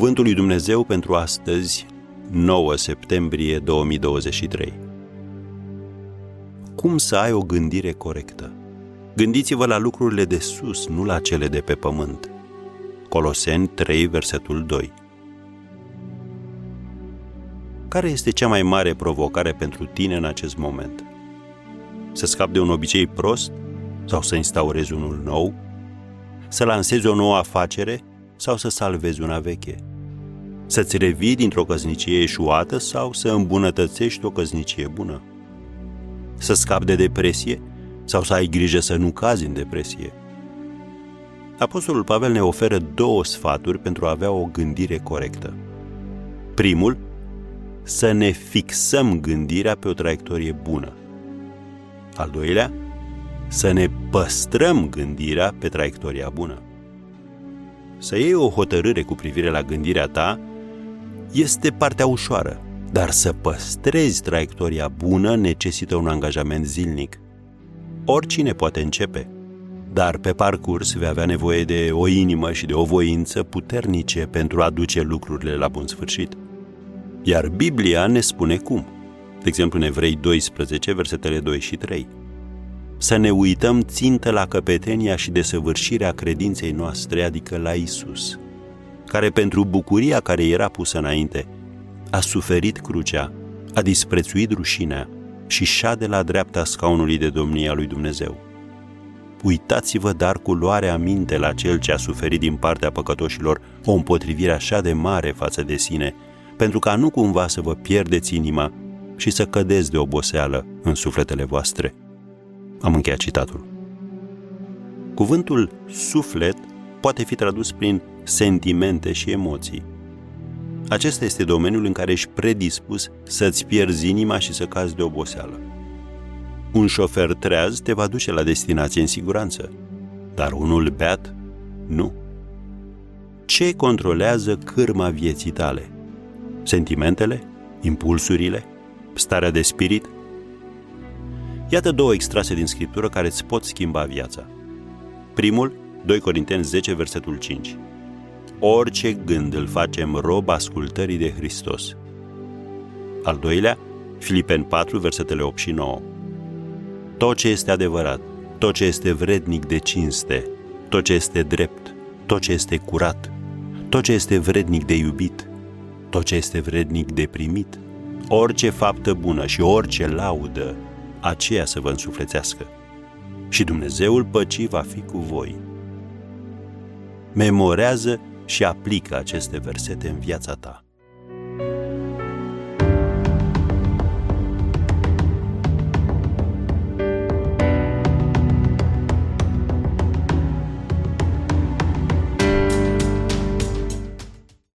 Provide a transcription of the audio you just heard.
Cuvântul lui Dumnezeu pentru astăzi, 9 septembrie 2023. Cum să ai o gândire corectă? Gândiți-vă la lucrurile de sus, nu la cele de pe pământ. Coloseni 3, versetul 2. Care este cea mai mare provocare pentru tine în acest moment? Să scapi de un obicei prost sau să instaurezi unul nou? Să lansezi o nouă afacere sau să salvezi una veche? Să-ți revii dintr-o căsnicie eșuată sau să îmbunătățești o căsnicie bună? Să scapi de depresie sau să ai grijă să nu cazi în depresie? Apostolul Pavel ne oferă două sfaturi pentru a avea o gândire corectă. Primul, să ne fixăm gândirea pe o traiectorie bună. Al doilea, să ne păstrăm gândirea pe traiectoria bună. Să iei o hotărâre cu privire la gândirea ta este partea ușoară, dar să păstrezi traiectoria bună necesită un angajament zilnic. Oricine poate începe, dar pe parcurs vei avea nevoie de o inimă și de o voință puternice pentru a duce lucrurile la bun sfârșit. Iar Biblia ne spune cum. De exemplu, în Evrei 12, versetele 2 și 3. Să ne uităm țintă la căpetenia și desăvârșirea credinței noastre, adică la Isus, care pentru bucuria care era pusă înainte, a suferit crucea, a disprețuit rușinea și șade la dreapta scaunului de domnie a lui Dumnezeu. Uitați-vă dar cu luare aminte la Cel ce a suferit din partea păcătoșilor o împotrivire așa de mare față de sine, pentru ca nu cumva să vă pierdeți inima și să cădeți de oboseală în sufletele voastre. Am încheiat citatul. Cuvântul suflet poate fi tradus prin sentimente și emoții. Acesta este domeniul în care ești predispus să-ți pierzi inima și să cazi de oboseală. Un șofer treaz te va duce la destinație în siguranță, dar unul beat, nu. Ce controlează cârma vieții tale? Sentimentele? Impulsurile? Starea de spirit? Iată două extrase din Scriptură care îți pot schimba viața. Primul, 2 Corinteni 10, versetul 5. Orice gând îl facem rob ascultării de Hristos. Al doilea, Filipeni 4, versetele 8 și 9. Tot ce este adevărat, tot ce este vrednic de cinste, tot ce este drept, tot ce este curat, tot ce este vrednic de iubit, tot ce este vrednic de primit, orice faptă bună și orice laudă, aceea să vă însuflețească. Și Dumnezeul păcii va fi cu voi. Memorează și aplică aceste versete în viața ta.